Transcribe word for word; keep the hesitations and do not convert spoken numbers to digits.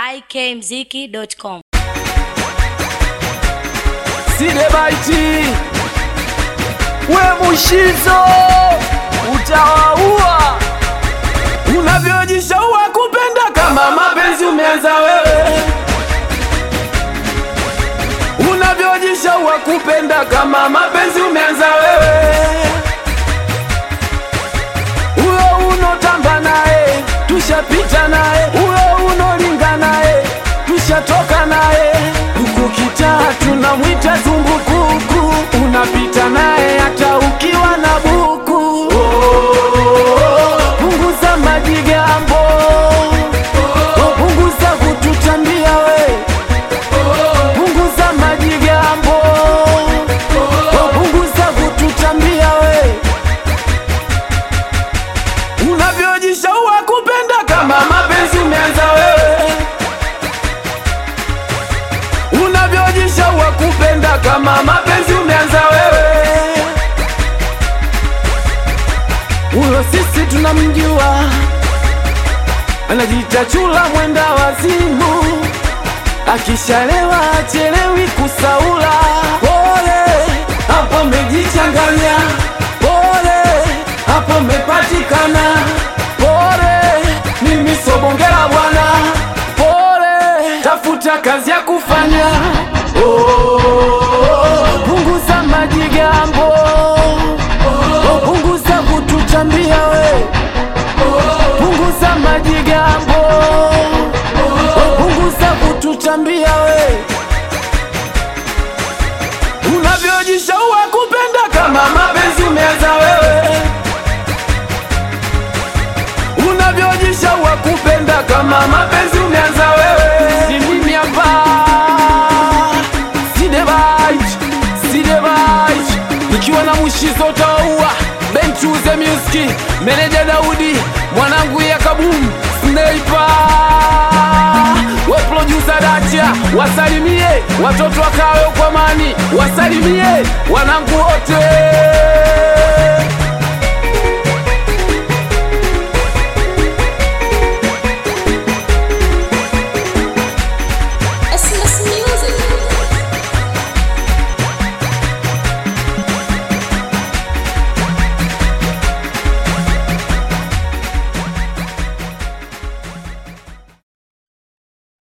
i k mziki dot com. Sidebaiti we Mushizo utawaua, unavyojishaua kupenda kama mapenzi umeanza wewe, unavyojishaua kupenda kama mapenzi umeanza wewe. Uyo unotamba nae tushapita nae, uyo unolinga nae tushatoka nae. Huku kitaa tunamwita zungukuku, unapita nae hata ukiwa na buku. Oh, punguza majigambo, oh, punguza kututambia we. Punguza majigambo, oh, punguza kututambia we. Unavyojishaua kupenda kama mapenzi umeanza wewe, unavyojishaua kupenda kama mapenzi umeanza wewe. Uyo sisi tunamjua, anajiita chula mwenda wazimu, akishalewa achelewi kusaula. Pole hapo mejichanganya, pole hapo mepatikana, pole mimi sobongela bwana, pole tafuta kazi ya kufanya. Oh, punguza majigambo, oh, punguza kututambia we. Punguza majigambo, oh, punguza kututambia we. Unavyojishaua kupenda kama mapenzi umeanza wewe, unavyojishaua kupenda kama mapenzi umeanza wewe. Si mimi hapa Sidebaiti, Sidebaiti nikiwa na Mushizo utaua. Benchuze Music, Meneja Daudi, mwanangu ya Kabum, Sniper, we producer Dacha, wasalimie watoto wakawe kwa mani, wasalimie wanangu wote.